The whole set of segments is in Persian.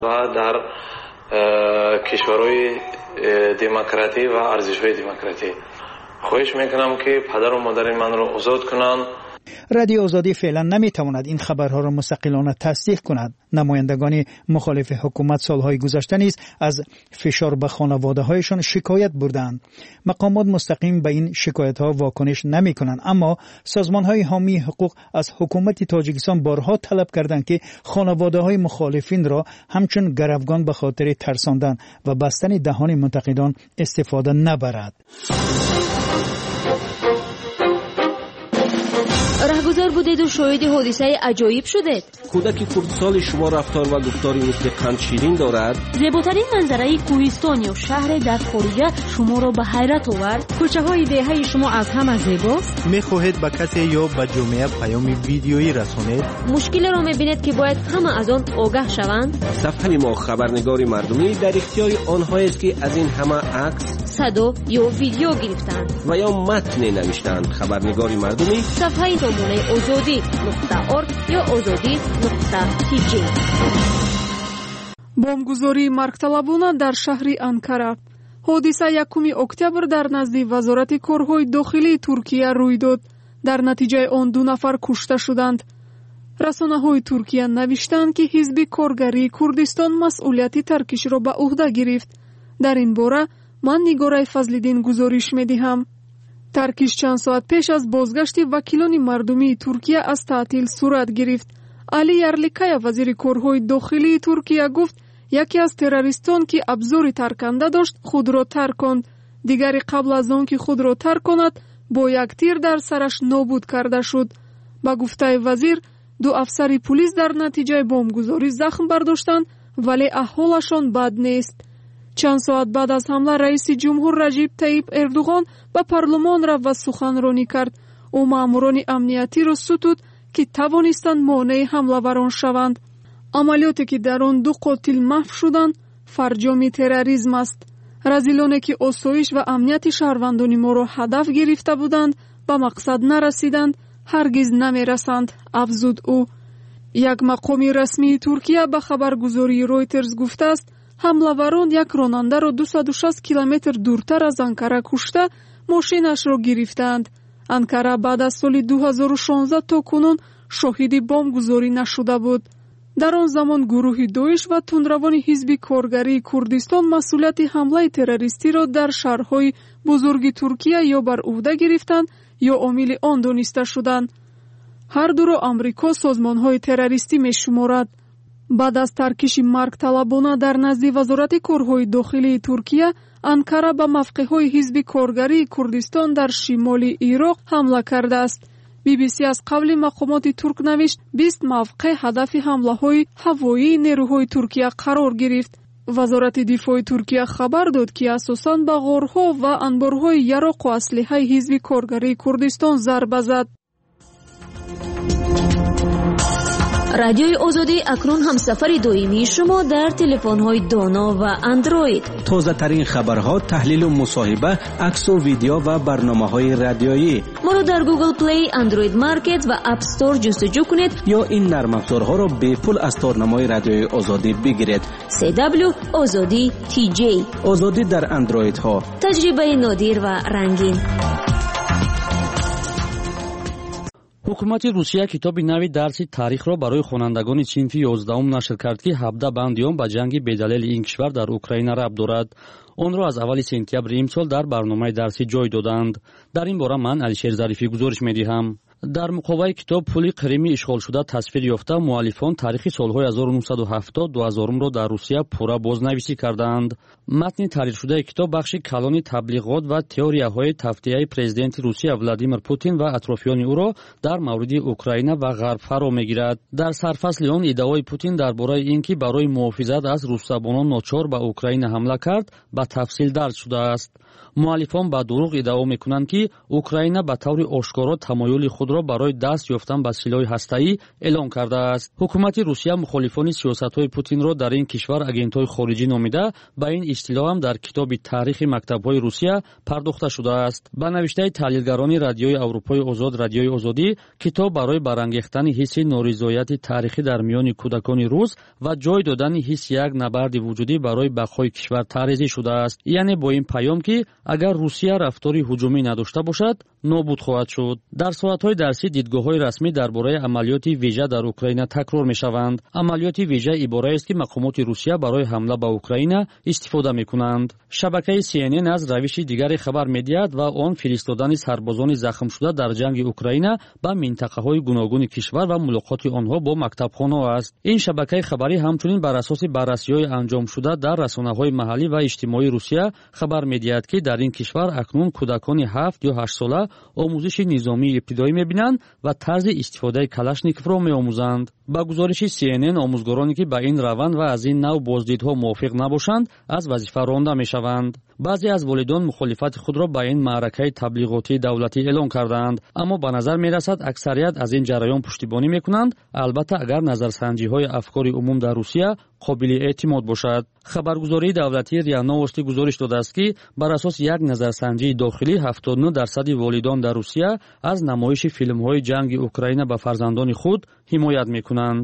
و در کشورهای دموکراتی و ارزش‌های دموکراتی خواهش میکنم که پدر و مادر من رو آزاد کنند. رادیو آزادی فعلا نمیتواند این خبرها را مستقلانه تصدیق کند. نمایندگان مخالف حکومت سالهای گذشته نیز از فشار به خانواده‌هایشان شکایت بردند. مقامات مستقیم به این شکایت‌ها واکنش نمی‌کنند، اما سازمان‌های حامی حقوق از حکومت تاجیکستان بارها طلب کردند که خانواده‌های مخالفین را همچون گروگان به خاطر ترساندن و بستن دهان منتقدان استفاده نبرد. رهگذر بودید و شاهد حادثه عجایب شدید. کودک کردستان شما رفتار و گفتاری مثل قند شیرین دارد. زیباترین منظره کوهستان یا شهر در خارجه شما را به حیرت آورد. کوچه های دهه شما از همه زیباست. میخواهید به کسی یا به جامعه پیام ویدیویی رسانید؟ مشکل را میبینید که باید همه از آن آگاه شوند. صفحه ما خبرنگار مردمی در اختیار آنهایی است که از این همه عکس، صدا یا ویدیو گرفتند و یا متن نوشتند. خبرنگار مردمی صفحه تامونه azadi.org یا azadi.tj. بمبگذاری مرگطلبانه در شهر انکارا. حادثه 1 اکتبر در نزد وزارت کارهای داخلی ترکیه روی داد. در نتیجه آن 2 نفر کشته شدند. رسانه‌های ترکیه نوشتند که حزب کارگری کردستان مسئولیت ترکش را به عهده گرفت. در این باره من نگاره فضل‌الدین گزارش می‌دهم. ترکش چند ساعت پیش از بازگشت وکیلان مردمی ترکیه از تعطیل صورت گرفت. علی یرلیکای وزیر کارهای داخلی ترکیه گفت یکی از تروریستان که ابزار ترکنده داشت خود را ترک کند. دیگری قبل از آن که خود را ترک کند با یک تیر در سرش نابود کرده شد. با گفته وزیر 2 افسر پلیس در نتیجه بمبگذاری زخم برداشتند ولی احوالشان بد نیست. چند ساعت بعد از حمله رئیس جمهور رجب طیب اردوغان به پارلمان رفت و سخنرانی کرد. او ماموران امنیتی را ستود که توانستند مانع حمله‌وران شوند. عملیاتی که در آن 2 قاتل محو شدند فرجام تروریسم است. رذیلانی که آسایش و امنیت شهروندان ما را هدف گرفته بودند به مقصد نرسیدند، هرگز نمی‌رسند، افزود او. یک مقام رسمی ترکیه به خبرگزاری رویترز گفته است حمله‌وران یک راننده را 260 کیلومتر دورتر از انکارا کشته ماشینش را گرفتند. انکارا بعد از سال 2016 تا کنون شاهد بمبگذاری نشده بود. در آن زمان گروه داعش و تندروان حزب کارگری کردستان مسئولیت حمله تروریستی را در شهرهای بزرگ ترکیه یا بر عهده گرفتند یا عامل آن دانسته شدند. هر دو را آمریکا سازمان‌های تروریستی می‌شمارد. بعد از ترکش مرگطلبانه در نزد وزارت کارهای داخلی ترکیه، انکارا به موقع‌های حزب کارگری کردستان در شمال عراق حمله کرده است. BBC از قبل مقامات ترک نوشت 20 موقع هدف حمله‌های هوایی نیروهای ترکیه قرار گرفت. وزارت دفاع ترکیه خبر داد که اساساً به غارها و انبارهای یراق و اسلحه حزب کارگری کردستان ضربه زد. رادیوی آزادی اکنون همسفر دائمی شما در تلفن‌های دانا و اندروید. تازه ترین خبرها، تحلیل و مصاحبه، عکس و ویدیو و برنامه‌های رادیویی. ما را در گوگل پلی، اندروید مارکت و اپ استور جستجو کنید یا این نرم افزارها را به پول از تارنمای رادیوی آزادی بگیرید. CW آزادی TJ. آزادی در اندروید ها. تجربه نادر و رنگین. حکومت روسیه کتابی نوی درسی تاریخ را برای خوانندگان صنف 11 نشر کرد که 17 بندیان به جنگ بدلیل این کشور در اوکراین ربط دارد. آن را از اول سپتامبر امسال در برنامه درسی جای دادند. در این باره من علیشیر ظریفی گزارش می‌دهم. در مقابل کتاب پول قرمی اشغال شده تصویر یافته، مؤلفان تاریخ سالهای 1970-2000 را در روسیه پورا بازنویسی کردند. متن تحریر شده کتاب بخش کلان تبلیغات و تئوریاهای تفتیه پرزیدنت روسیه ولادیمیر پوتین و اطرافیان او را در مورد اوکراین و غرب فرا میگیرد. در سرفصل آن ادعای پوتین درباره اینکه برای محافظت از روس‌زبانان ناچار به اوکراین حمله کرد به تفصیل درج شده است. муаллифон ба дуруғ иддао мекунанд ки Украина ба таври ошкоро тамоюли худро барои даст ёфтан ба силоҳи ҳастаӣ эълон кардааст. ҳукумати Русия мухолифони сиёсатҳои Путинро дар ин кишвар агентҳои хориҷӣ номида, ба ин истилоҳам дар китоби таърихи мактабҳои Русия пардохта шудааст. ба навиштаи таҳлилгарони радиои Аврупои озод Радиои озодӣ, китоб барои барангехтани ҳисси норизояти таърихӣ дар миёни кӯдакони рус ва ҷой додани ҳисси як набарди вуҷудӣ барои бақои кишвар таъризӣ шудааст. яъне бо ин паём ки агар Русия рафтори ҳуҷумӣ надошта бошад, нобуд хоҳад шуд. дар соатҳои дарсӣ дидгоҳҳои расмӣ дар бораи амалиёти вежа дар Украина такрор мешаванд. амалиёти вежа ибораест ки мақомоти Русия барои ҳамла ба Украина истифода мекунанд. шабакаи CNN аз равиши дигаре хабар медиҳад ва он фиристодани сарбозони захмшуда дар ҷанги Украина ба минтақаҳои гуногуни кишвар ва мулоқоти онҳо бо мактабхонҳо аст. ин шабакаи хабарӣ ҳамчунин бар асоси баррасиҳои анҷомшуда дар расонаҳои маҳаллӣ ва иҷтимоии Русия хабар медиҳад ки дар ин кишвар акнун кӯдакони 7 ё 8 сола омӯзиши низомии ибтидоӣ мебинанд ва тарзи истифодаи калашниковро меомӯзанд. ба гузориши CNN, омӯзгороне ки ба ин раванд ва аз ин нав боздидҳо мувофиқ набошанд, аз вазифа ронда мешаванд. баъзе аз волидон мухолифати худро ба ин маъракаи таблиғотии давлатӣ эълон кардаанд, аммо ба назар мерасад аксарият аз ин ҷараён пуштибонӣ мекунанд, албатта агар назарсанҷиҳои афкори умум дар Русия қобили эътимод бошад. хабаргузории давлатии РИА Новости гузориш додааст ки бар асоси як назарсанҷии дохилӣ 79% волидон дар Русия аз намоиши филмҳои ҷанги Украина ба фарзандони худ ҳимоят мекунанд.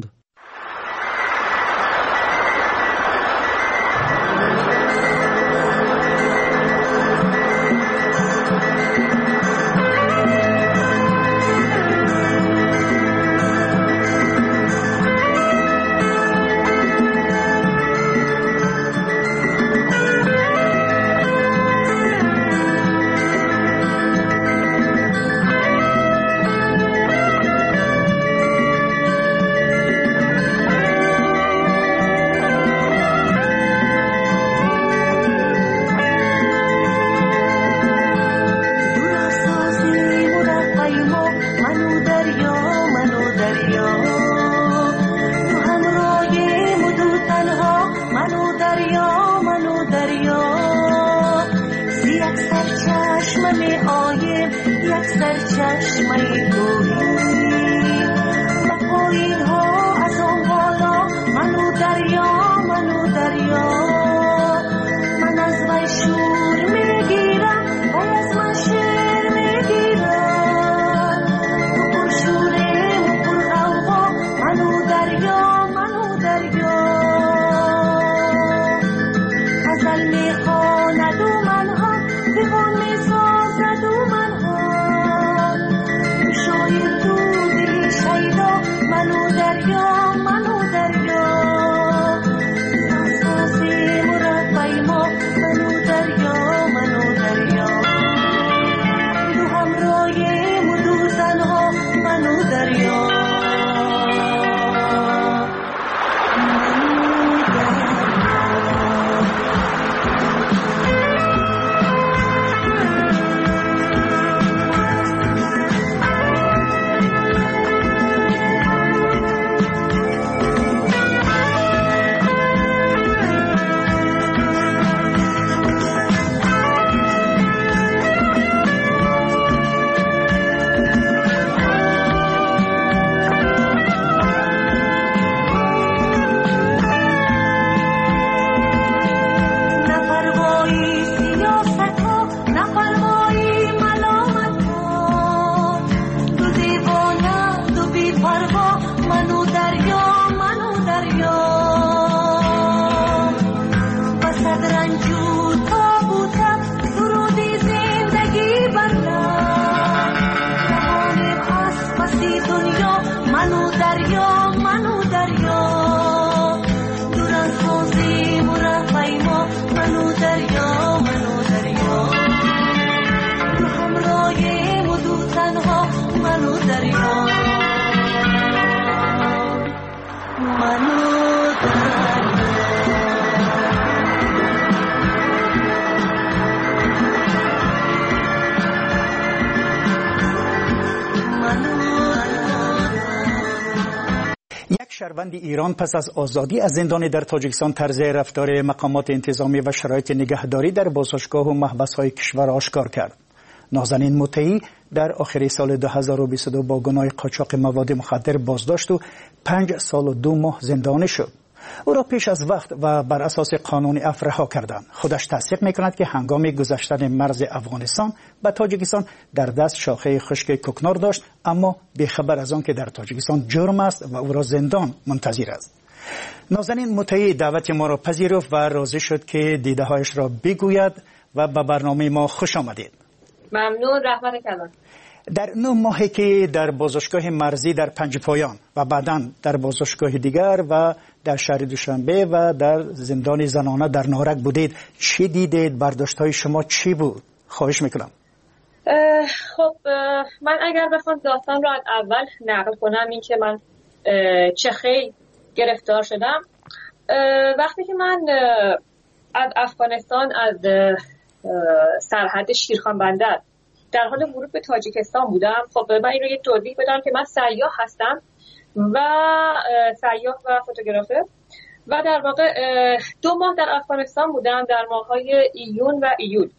روند ایران پس از آزادی از زندان در تاجیکستان طرز رفتار مقامات انتظامی و شرایط نگهداری در بازداشتگاه و محبس‌های کشور آشکار کرد. نازنین مطیعی در آخر سال 2022 با گناه قاچاق مواد مخدر بازداشت و 5 سال و 2 ماه زندانی شد. او را پیش از وقت و بر اساس قانون عفو رها کردند. خودش تصدیق می‌کند که هنگام گذشتن مرز افغانستان به تاجیکستان در دست شاخه خشک کوکنار داشت، اما بی‌خبر از آن که در تاجیکستان جرم است و او را زندان منتظر است. نازنین مطیعی دعوت ما را پذیرفت و راضی شد که دیده‌هایش را بگوید و به برنامه ما خوش آمدید. ممنون. رحمت کلام. در 9 ماهی که در بازداشتگاه مرزی در پنجپایان و بعداً در بازداشتگاه دیگر و در شهر دوشنبه و در زندان زنانه در نارک بودید، چی دیدید؟ برداشت‌های شما چی بود؟ خواهش میکنم. خب من اگر بخوام داستان رو از اول نقل کنم، این که من چه خیلی گرفتار شدم وقتی که من از افغانستان از سرحد شیرخان بندر در حال ورود به تاجیکستان بودم. خب من این رو یه توضیح بدم که من سیاح هستم و سیاح و فوتوگرافر و در واقع 2 ماه در افغانستان بودم، در ماه‌های ایون و ایول.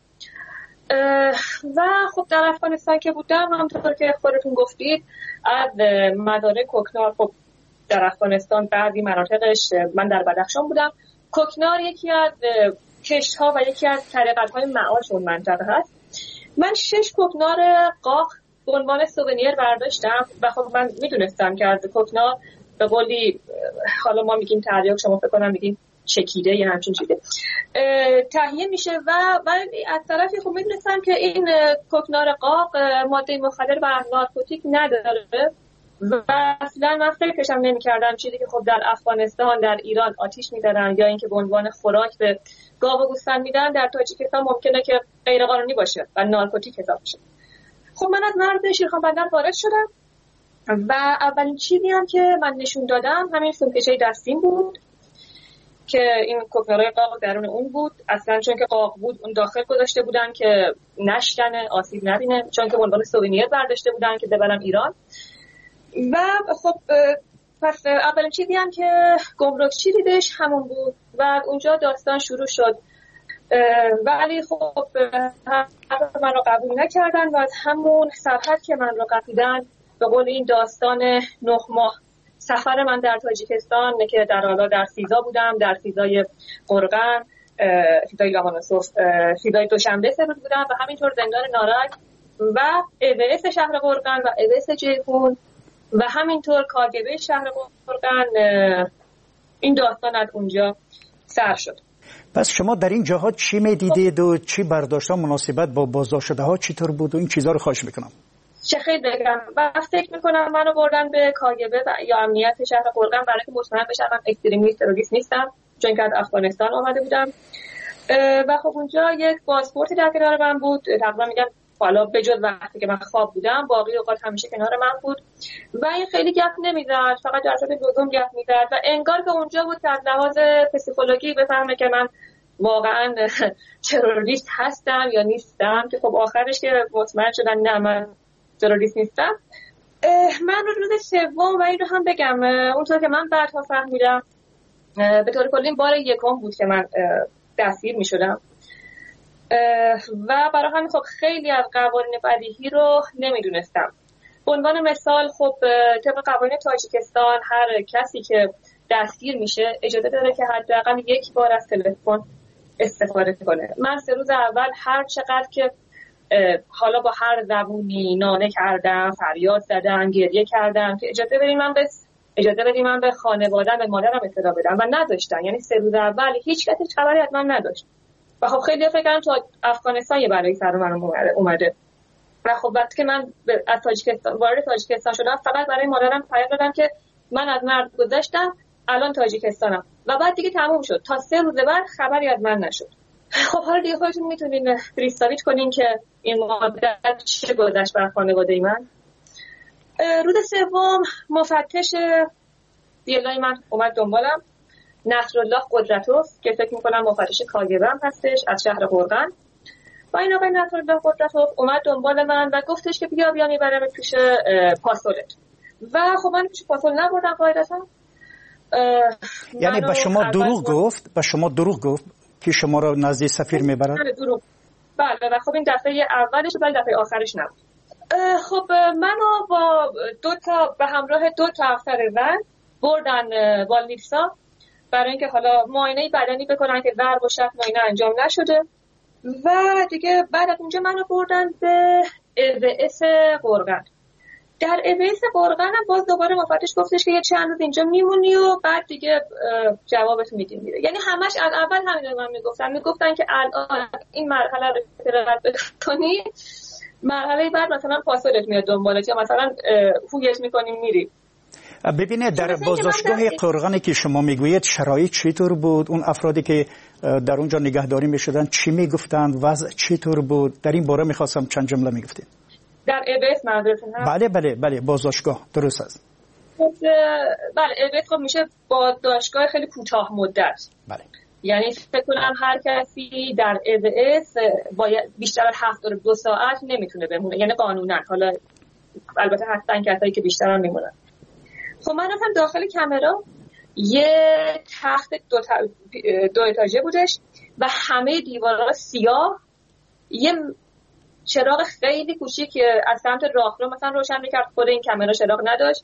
و خب در افغانستان که بودم، همونطور که خودتون گفتید، از مزارع کوکنار، خب در افغانستان بعضی مناطقش، من در بدخشان بودم، کوکنار یکی از کشت‌ها و یکی از طریقت‌های معاش اون منطقه هست. من 6 کوکنار قاق به عنوان سوونیر برداشتم و خب من میدونستم که از کوکنار به قولی، حالا ما میگیم تریاک، شما فکر کنم میگیم چکیده یا همچین چیزی، تهیه میشه و از طرفی خب میدونستم که این کوکنار قاق ماده مخدر و نارکوتیک نداره و اصلا من فکرشم نمی‌کردم چیزی که خب در افغانستان، در ایران آتیش می‌زنن یا اینکه به عنوان خوراک به گاو و گوسفند میدن، در تاجیکستان ممکنه که غیر قانونی باشه و نارکوتیک حساب بشه. خب من از مرز شیرخان بندر وارد شدم و اولین چیزی هم که من نشون دادم همین سومکشه دستیم بود که این کوکنارای قاق درون اون بود. اصلا چون که قاق بود اون داخل گذاشته بودن که نشکنه، آسیب نبینه، چون که به عنوان سوونیر برداشته بودن که ببرم ایران. و خب پس اولین چیزی هم که گمرکچی دیدش همون بود و اونجا داستان شروع شد. ولی خب من رو قبول نکردن و از همون سرحد که من رو قبیدن، به قول این داستان 9 ماه سفر من در تاجیکستان که در حالا در سیزا بودم، در سیزای قرغن، سیزای لامانوسوف، سیزای دوشنبه سپر بودم و همینطور زندان نارک و اوس شهر قرغن و اوس جیهون و همینطور کاگبه شهر قرغن. این داستان از اونجا سر شد. پس شما در این جاها چی میدیدید و چی برداشت مناسبت با بازداشت شده ها چطور بود و این چیزا رو خواهش میکنم. چه خیلی بگم و فکر میکنم منو بردن به کاگبه یا امنیت شهر قرغن برای که مطمئن بشم من اکستریمیست تروریست نیستم، چون که از افغانستان آمده بودم. و خب اونجا یک پاسپورتی در کنار من بود، تقریبا میگم حالا بجز وقتی که من خواب بودم باقی اوقات همیشه کنار من بود و این خیلی گپ نمیزد، فقط در صورت لزوم گپ میزد و انگار که اونجا بود که از لحاظ پسیکولوژی بفهمه که من واقعا تروریست هستم یا نیستم، که خب آخرش که مطمئن شدن نه من تروریست نیستم. من روز سوم و این رو هم بگم، اونطور که من بعدها فهمیدم به طور کلی بار یکم بود که من دستگیر میشدم و برای همین خب خیلی از قوانین بدیهی رو نمیدونستم. به عنوان مثال خب طبق قوانین تاجیکستان هر کسی که دستگیر میشه اجازه داره که حداقل 1 بار از تلفن استفاده کنه. من 3 روز اول هر چقدر که حالا با هر زبونی ناله کردم، فریاد زدم، گریه کردم که اجازه بدید من به خانواده‌ام، به مادرم اطلاع بدم و نذاشتن. یعنی 3 روز اول هیچ کسی خبری از من نداشت و خب خیلی فکر کردن تو افغانستان یه بلایی سر من اومده و خب وقتی که من از تاجیکستان وارد تاجیکستان شدم فقط برای مادرم پیام دادم که من از مرز گذشتم، الان تاجیکستانم و بعد دیگه تموم شد. تا 3 روز بعد خبری از من نشد. خب حالا دیگه خودتون میتونین پریستاویت کنین که این مدت چه گذشت بر خانواده من. روز سوم مفتش دیلای من اومد دنبالم، نصرالله قدرتوف که فکر میکنم مفتش کاگبه هم هستش از شهر قرغن و این آقای نصرالله قدرتوف اومد دنبال من و گفتش که بیا میبرم پیش پاسولت و خب من پیش پاسول نبردم قاعدتا یعنی به شما دروغ گفت که شما را نزد سفیر میبرد؟ بله و خب این دفعه اولش ولی دفعه آخرش نبود. خب منو با به همراه 2 افسر ون بردن والنیتسا برای اینکه حالا معاینه بدنی بکنن که ضرب و شتم اینا انجام نشده و دیگه بعد از اونجا منو بردن به EWS قرغن. در EWS قرغن هم باز دوباره مفتش گفتش که یه چند روز اینجا میمونی و بعد دیگه جوابت میدیم میره. یعنی همش از اول همین رو من میگفتن که الان این مرحله رو رد بکنی، مرحله بعد مثلا پاسپورت میاد دنبالت یا مثلا هویت میکنی میری. ببینید در بازداشتگاه قرغنی که شما میگویید شرایط چطور بود؟ اون افرادی که در اونجا نگهداری میشدن چی میگفتند؟ وضع چطور بود؟ در این باره میخواستم چند جمله میگفتید. در EWS منظورتون هست؟ بله بازداشتگاه درست است. بله EWS خب میشه بازداشتگاه خیلی کوتاه مدت. بله. یعنی فکر کنم هر کسی در EWS باید بیشتر از 72 ساعت نمیتونه بمونه، یعنی قانونا. حالا البته هستن کسایی که بیشتر هم میمونن. خب من رفتم داخل کامرا، یه تخت 2 اتاژه بودش و همه دیوارها سیاه، یه چراغ خیلی کوچیک که از سمت راهرو مثلا روشن میکرد، خود این کامرا چراغ نداشت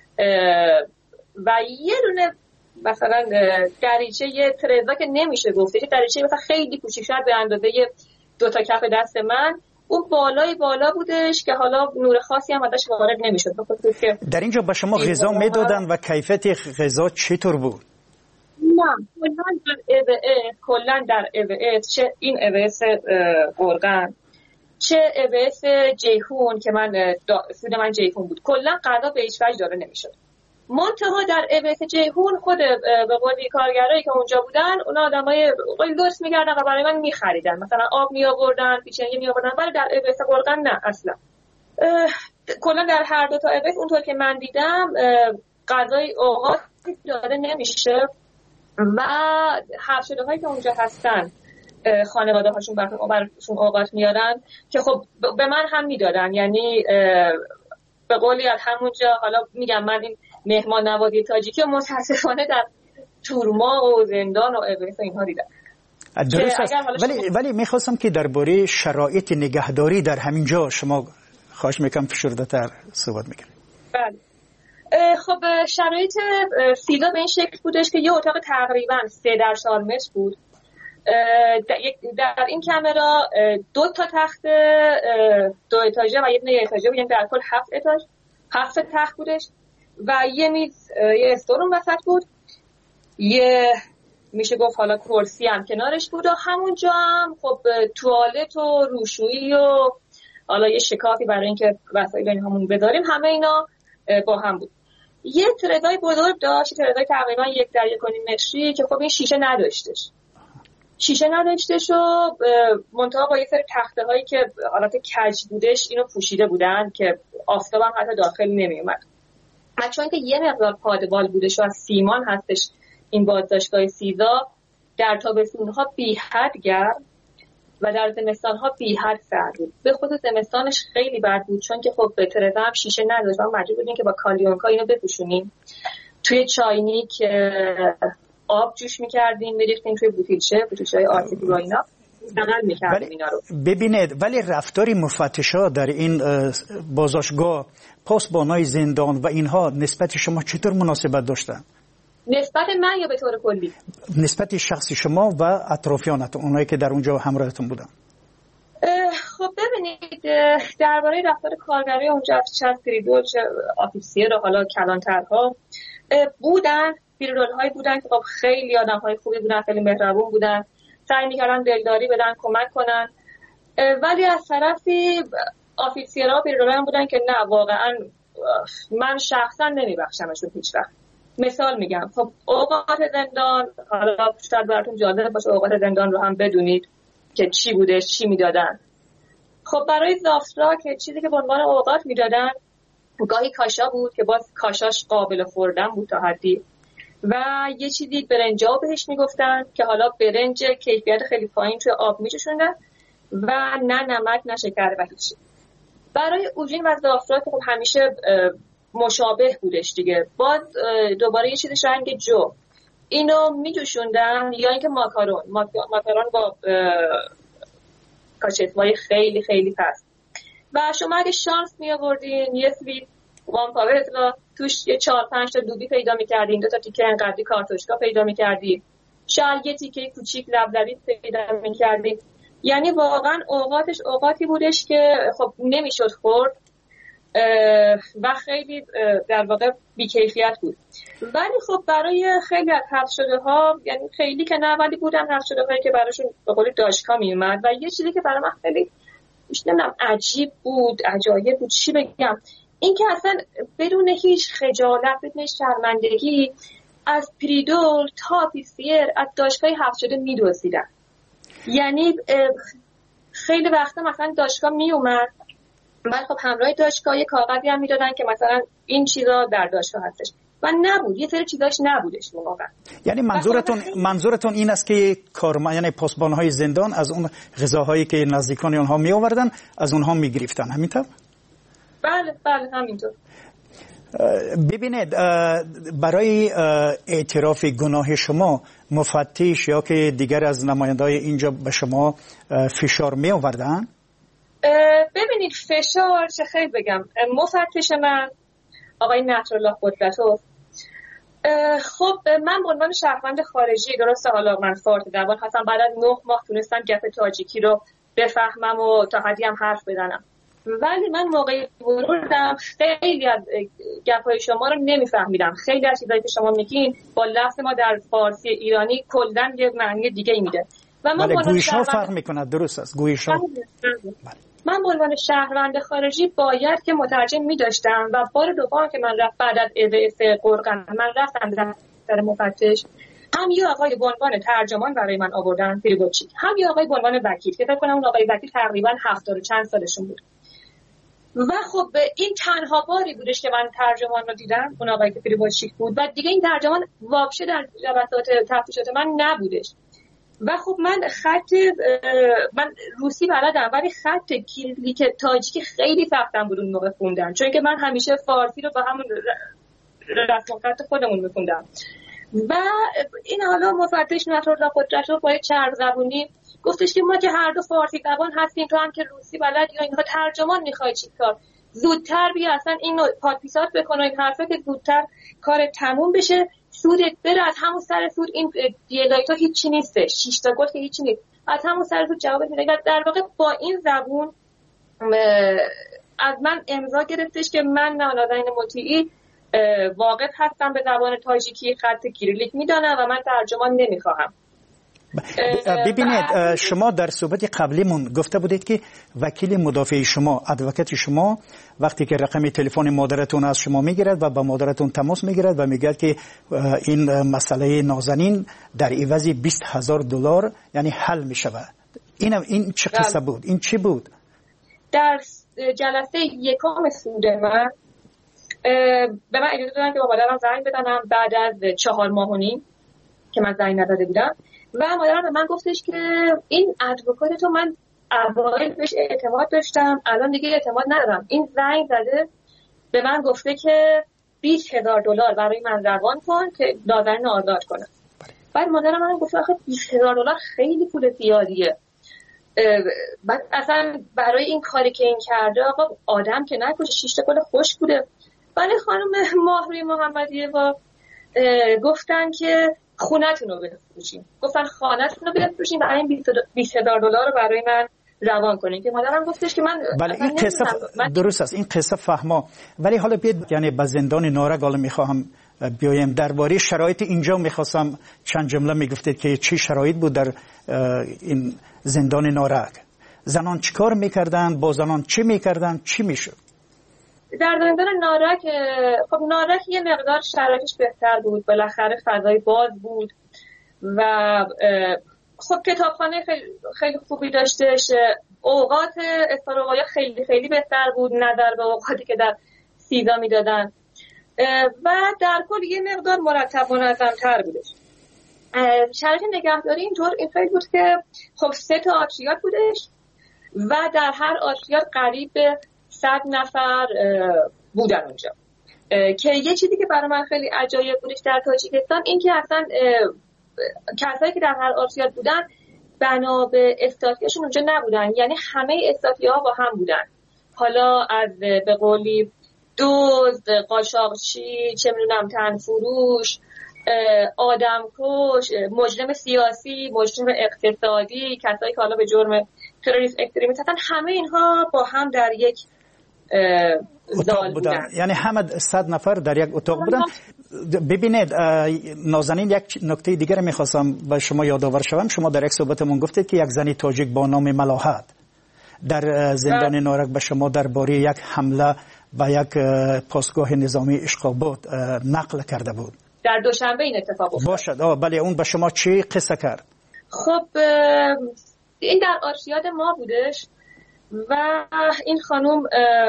و یه دونه مثلا دریچه، یه ترزا که نمیشه گفت، یه دریچه مثلا خیلی کوچیک شد به اندازه 2 تا کف دست من، اون بالا بودش که حالا نور خاصی هم ازش وارد نمیشد. در اینجا به شما غذا میدادن و کیفیت غذا چطور بود؟ نه کلا در EWS چه این EWS قرغن چه EWS جیهون که سود من جیهون بود، کلا غذا به هیچ وجه داده نمیشد. منتها در EWS جیهون خود به قولی کارگرایی که اونجا بودن، اونا آدمای لطف می‌کردن و برای من می‌خریدن، مثلا آب می‌آوردن، پیچنگی می‌آوردن، ولی در EWS قرغن نه اصلا. کلا در هر 2 تا EWS اونطور که من دیدم غذای اوقات داده نمیشه و حبس‌شده‌هایی که اونجا هستن خانواده‌هاشون براشون اوقات میارن که خب به من هم میدادن. یعنی به قولی از همونجا، حالا میگم من این مهمان نوازی تاجیکی متاسفانه در تورما و زندان و EWS و اینها دیدم. درست است. ولی میخواستم که درباره شرایط نگهداری در همین جا شما خواهش میکنم فشرده‌تر صحبت میکنید. بله. خب شرایط سیدا به این شکل بودش که یه اتاق تقریبا 3 در 4 متر بود. در این کامرا 2 تا تخت 2 اتاژه و یه اتاژه بود، یعنی در کل 7 تخت بودش و یه میز، یه استورون وسط بود، یه میشه گفت حالا کرسی هم کنارش بود و همونجا هم خب توالت و روشویی و حالا یه شکافی برای اینکه وسایل اینهامون بذاریم، همه اینا با هم بود. یه ترزای بزرگ داشت، ترزای تقریبا 1 در 1.5 متری که خب این شیشه نداشتش و منتها با یه سری تخته هایی که حالت کج بودش اینو پوشیده بودن که آفتاب هم حتی داخل نمی اومد. چون که یه مقدار پادبال بودش و از سیمان هستش این بازداشتگاه سیدا، در تابستون‌ها بی حد گرم و در زمستان‌ها بی حد سرد بود. به خصوص زمستانش خیلی بد بود چون که خب ترزا هم شیشه نداشت و مجبور بودیم که با کالیونکا اینو بپوشونیم. توی چاینیک آب جوش می‌کردیم، می‌ریختیم توی بوتیلچه‌های آرتیفی و اینا نقل می‌کردیم اینا رو. ببینید ولی رفتاری مفتشا در این بازداشتگاه، پاسبانای زندان و اینها نسبت شما چطور مناسبت داشتن؟ نسبت من یا به طور کلی؟ نسبت شخصی شما و اطرافیانتون، اونایی که در اونجا همراهتون بودن. خب ببینید درباره رفتار کارگرای اونجا چه سریدول چه آفیسیر و حالا کلانترها بودن، بیرول‌هایی بودن که خب خیلی آدم‌های خوبی بودن، خیلی مهربون بودن، سعی می‌کردن دلداری بدن، کمک کنن، ولی از طرفی آفیسیرها بیرول‌ها بودن که نه واقعا من شخصا نمیبخشمشون هیچ وقت. مثال میگم، خب اوقات زندان، حالا شاید براتون جالب باشه اوقات زندان رو هم بدونید که چی بودش، چی میدادن. خب برای زافترا که چیزی که به عنوان اوقات میدادن گاهی کاشا بود که باز کاشاش قابل خوردن بود تا حدی، و یه چیزی برنجا بهش میگفتن که حالا برنج کیفیت خیلی پایین توی آب میچشوندن و نه نمک نه شکر و هیچی. برای اوجین و زافترا که خب همیشه مشابه بودش دیگه. باز دوباره یه چیزش رنگ جو، اینو میجوشوندن، یا اینکه ماکارون با کاچتوای خیلی خیلی پست. و شما اگه شانس می آوردین یه سویت وان پاور توش یه 4-5 تا دوبی پیدا می‌کردین، 2 تا تیکه انقدری کارتوشکا پیدا می‌کردین، شاید یه تیکه کوچیک لبلبی پیدا می‌کردین. یعنی واقعا اوقاتی بودش که خب نمیشد خورد و خیلی در واقع بی‌کیفیت بود. ولی خب برای خیلی از حذف شده ها، یعنی خیلی که نه ولی بودن حذف شده هایی که براشون به قول داشکا میومد. و یه چیزی که برای من خیلی نمیدونم عجیب بود، عجایب بود، چی بگم، این که اصلا بدون هیچ خجالت، بدون شرمندگی از پریدول تا پیسیر از داشکای حذف شده میدوزیدن. یعنی خیلی وقتا مثلا داشکا میومد، بعد خب همراه داشکا یه کاغذی هم میدادن که مثلا این چیزا در داشکا هستش و نبود، یه سری چیزاش نبودش واقعا. یعنی منظورتون این است که یعنی پاسبان‌های زندان از اون غذاهایی که نزدیکان اونها می آوردن از اونها میگرفتن، همینطور؟ بله همینطور. ببینید، برای اعتراف گناه شما مفتش یا که دیگر از نماینده‌های اینجا به شما فشار می آوردن؟ ببینید فشار چه خیلی بگم، مفتش من آقای نصرالله قدرتوف، خب من به عنوان شهروند خارجی، درسته حالا من فارت زبان هستم، بعد از 9 ماه تونستم گپ تاجیکی رو بفهمم و تا حدی هم حرف بزنم، ولی من موقعی ورودم خیلی از گپ‌های شما رو نمیفهمیدم. خیلی از چیزایی که شما میگین با لفظ ما در فارسی ایرانی کلاً یه معنی دیگه میده و من گویش‌ها فرق میکنه. درست است، گویش‌ها. من به عنوان شهروند خارجی باید که مترجم می‌داشتم و بار دوم که من بعد از EBS قرقن من رفتم در مفتش، هم یه آقای به عنوان ترجمان برای من آوردن پریبوچی، هم یه آقای به عنوان وکیل که فکر کنم اون آقای وکیل تقریبا 70 و چند سالشون بود. و خب این تنها باری بودش که من ترجمان رو دیدم، اون آقای که پریبوچی بود و دیگه این ترجمان واپشه در جلسات تفتیشات من نبودش. و خب من روسی بلدم ولی خط کیریلیک تاجیکی خیلی سختم بود اون موقع خوندن، چون که من همیشه فارسی رو با همون رسم خط خودمون میخوندم. و این حالا مفتش نصرالله قدرتوف با چرب زبونی گفتش که ما که هر دو فارسی زبان هستیم، تو هم که روسی بلد یا اینها ترجمان میخوای چیکار، زودتر بیا اصلا اینو پادپیسات بکن و این حرفا که زودتر کار تموم بشه، سودت بره، از همون سر سود این دیلایت ها هیچی نیسته، 6 تا گل که هیچی نیست، از همون سر سود جواب میده. در واقع با این زبون از من امضا گرفتش که من نالادین مطیعی واقف هستم به زبان تاجیکی، خط کیریلیک میدانم و من ترجمان نمیخواهم. ببینید، شما در صحبت قبلیمون گفته بودید که وکیل مدافع شما، ادوکات شما، وقتی که رقم تلفن مادرتون از شما میگیرد و با مادرتون تماس میگیرد و میگه که این مسئله نازنین در عوض $20,000 یعنی حل میشود، این چه قصه بود؟ این چی بود؟ در جلسه یکم سود من به من اجازه دادن که با مادرم زنگ بزنم بعد از 4 ماه و نیم که من زنگ نزده بودم و مادرم به من گفتش که این ادوکات تو من اوایل بهش اعتماد داشتم، الان دیگه اعتماد ندارم. این زنگ زده به من گفته که $20,000 برای من روان کن که نازنین آزاد کنم. بعد مادرم من گفت آخه $20,000 خیلی پول زیادیه، بعد اصلا برای این کاری که این کرده آقا آدم که نکشه، 6 تا گل خوش بوده. ولی خانم ماهروی محمدیه با گفتن که خونتون رو بفروشین، گفتن خانتون رو بفروشین و این $20,000 رو برای من روان کنین که مادرم گفتش که من بله این قصه درست است، این قصه فهما. ولی حالا بیاد یعنی به زندان نارگ حالا میخواهم بیایم درباره شرایط اینجا میخواستم چند جمله میگفتید که چی شرایط بود در این زندان نارگ، زنان چیکار میکردن، با زنان چی میکردن، چی میشد در زندان نارک؟ خب نارک یه مقدار شرایطش بهتر بود، بالاخره فضای باز بود و خب کتابخانه خیلی خوبی داشتش، اوقات استراحت خیلی خیلی بهتر بود نظر به اوقاتی که در سیدا میدادن و در کل یه مقدار مرتب و منظم‌تر بودش. شرایط نگهداری اینطور این خیلی بود که خب 3 تا آتریات بودش و در هر آتریات قریب به 100 نفر بودن اونجا که یه چیزی که برای من خیلی عجایب بودش در تاجیکستان این که اصلا کسایی که در هر آرسیاد بودن بنا به استاتیاشون اونجا نبودن، یعنی همه استاتیاها با هم بودن، حالا از به قولی دزد، قاچاقچی، چه میدونم تنفروش، آدمکش، مجرم سیاسی، مجرم اقتصادی، کسایی که حالا به جرم تروریسم اکستریمیست هستن، همه اینها با هم در یک اتاق بودن. یعنی همه 100 نفر در یک اتاق بودن. ببینید نازنین، یک نکته دیگر میخواستم به شما یادآور شوم. شما در یک صحبتمون گفتید که یک زنی تاجیک با نام ملاحت در زندان نارک به شما درباره یک حمله و یک پاسگاه نظامی اشقابات نقل کرده بود. در دوشنبه این اتفاق افتاد. باشد. بله، اون به شما چی قصه کرد؟ خب این در آرشیاد ما بودش و این خانوم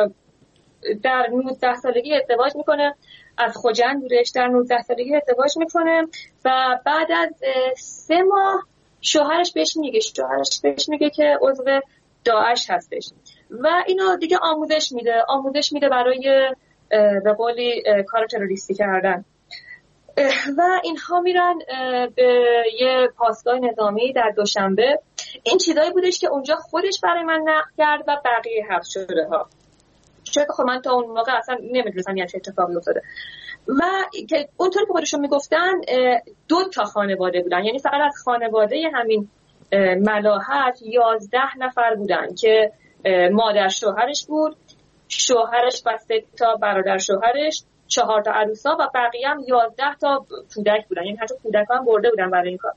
در 19 سالگی ازدواج میکنه، از خوجند بودش، در 19 سالگی ازدواج میکنه و بعد از 3 ماه شوهرش بهش میگه که عضو داعش هستش و اینو دیگه آموزش میده برای به قولی کار تروریستی کردن و اینها میرن به یه پاسگاه نظامی در دوشنبه. این چیزایی بودش که اونجا خودش برای من نقل کرد و بقیه حبس شده ها، چون خب من تا اون موقع اصلا نمیدونستم یه اتفاقی افتاده و که اونطور که خودشون میگفتن 2 خانواده بودن، یعنی فقط از خانواده همین ملاحت 11 نفر بودن که مادر شوهرش بود، شوهرش و 3 برادر شوهرش، 4 عروسا و بقیه هم 11 کودک بودن، یعنی حتی کودکان هم برده بودن برای این کار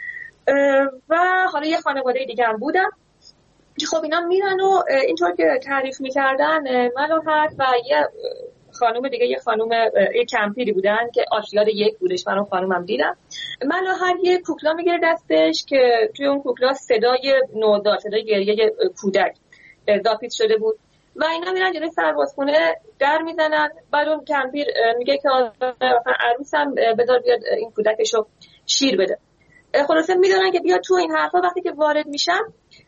و حالا یه خانواده دیگه هم بودن. خب اینا میرن و اینطور که تعریف میکردن ملاحت و یه خانم دیگه، یه کمپیری بودن که آشیاد 1 بودش، من اون خانومم دیدم. ملاحت یه کوکلا میگیره دستش که توی اون کوکلا صدای نوزاد، صدای گریه کودک اضافه شده بود و اینا میرن جلوی سربازخونه در میزنن. بعد اون کمپیر میگه که عروسم بذار بیاد این کودکشو شیر بده. خلاصه میدونن که بیا تو این حرفا. وقتی که وارد میشن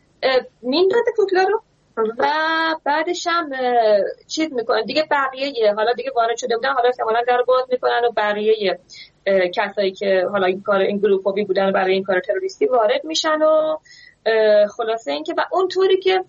میندازه کوکلا رو و بعدش هم چیز میکنن دیگه، بقیه حالا دیگه وارد شده بودن، حالا احتمالاً در باز میکنن و بقیه کسایی که حالا این گروپی بودن برای این کار تروریستی وارد میشن و خلاصه این که و اونطوری که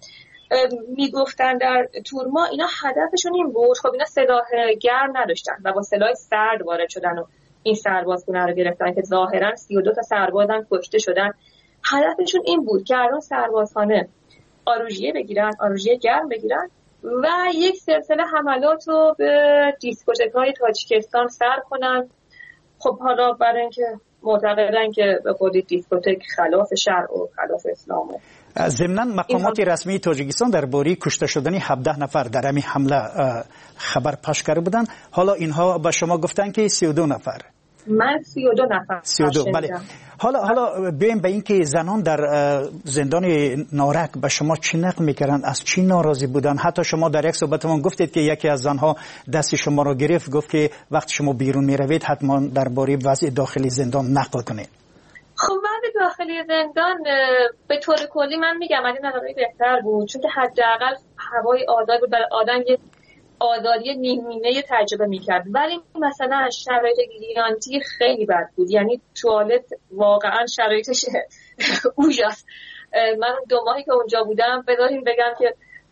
میگفتن در تورما اینا هدفشون این بود. خب اینا سلاح گرم نداشتن و با سلاح سرد وارد شدن و این سربازخونه رو گرفتن که ظاهرا 32 سربازن کشته شدن. هدفشون این بود که الان سربازخانه آروژیه بگیرن، آروژیه گرم بگیرن و یک سلسله حملات رو به دیسکوتک‌های تاجیکستان سر کنن. خب حالا برای اینکه معتقدن که به قول دیسکوتک خلاف شرع و خلاف اسلامه. ضمناً مقامات رسمی تاجیکستان درباره کشته شدن 17 نفر در همین حمله خبر پخش کرده بودن. حالا اینها به شما گفتن که 32 نفر. من 32 نفر. 32 بله. حالا بیایم به این که زنان در زندان نارک به شما چی نقل میکردن، از چی ناراضی بودن؟ حتی شما در یک صحبتمون گفتید که یکی از زنها دست شما رو گرفت، گفت که وقتی شما بیرون میروید حتما درباره وضع داخلی زندان نقل کنید. خب وضع داخلی زندان به طور کلی من میگم از این نظری بهتر بود، چون که حداقل هوای آزاد بود، برای آدم یه آزادی نیمه تجربه میکرد. ولی مثلا شرایط گیرانتی خیلی بد بود، یعنی توالت واقعا شرایطش اوجاست. من 2 ماهی که اونجا بودم بذاریم بگم که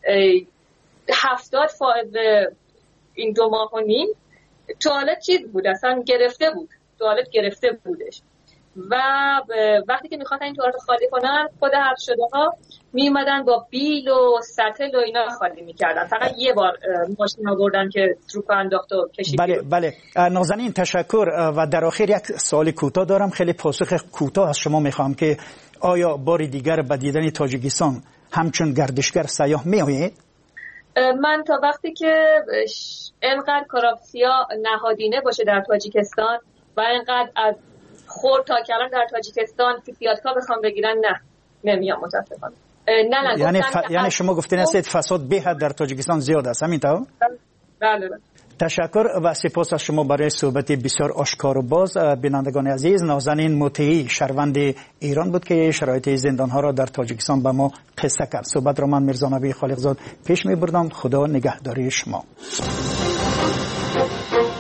70% این 2 ماه و نیم توالت چیز بود، اصلا گرفته بود، توالت گرفته بودش و وقتی که میخواستن این توالت خالی کنن خود حبس شده ها میومدن با بیل و سطل و اینا خالی میکردن. فقط یه بار ماشین آوردن که تروپ انداخت و کشید. بله نازنین تشکر. و در آخر یک سوال کوتاه دارم، خیلی پاسخ کوتاه از شما میخوام که آیا بار دیگر به دیدن تاجیکستان همچون گردشگر سیاح میآیید؟ من تا وقتی که اینقدر کراپسیا نهادینه باشه در تاجیکستان و اینقدر از خورد تا کلان در تاجیکستان فیسیاتکا بخوام بگیرن نمیام متاسفانه. یعنی شما گفتین است فساد به حد در تاجیکستان زیاد است، همینطور؟ بله. تشکر و سپاس از شما برای صحبت بسیار آشکار و باز. بینندگان عزیز، نازنین مطیعی شهروند ایران بود که شرایط زندان‌ها را در تاجیکستان به ما قصه کرد. صحبت را من میرزا نبی خالقزاد پیش می‌بردم. خدا نگهداری شما.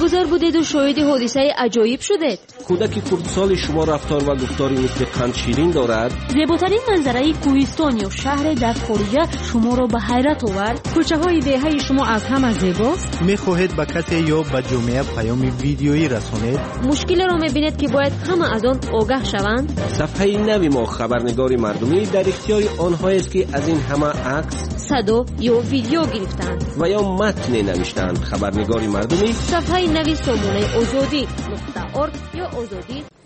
درگذر بودید و شاهد حادثه عجایب شدید. کودک کردسال شما رفتار و گفتاری مثل قند شیرین دارد. زیباترین منظره کوهستان یا شهر در خارج شما را به حیرت آورد. کوچه های دهه شما از همه زیباست. میخواهید به کسی یا به جامعه پیام ویدیویی رسانید؟ مشکل را میبینید که باید همه از آن آگاه شوند. صفحه نوی ما خبرنگار مردمی در اختیار آنهایی است که از این همه عکس، صدا یا ویدیو گرفتند و یا متن نوشتند. خبرنگار مردمی صفحه نوی سامانه آزادی.org یا آزادی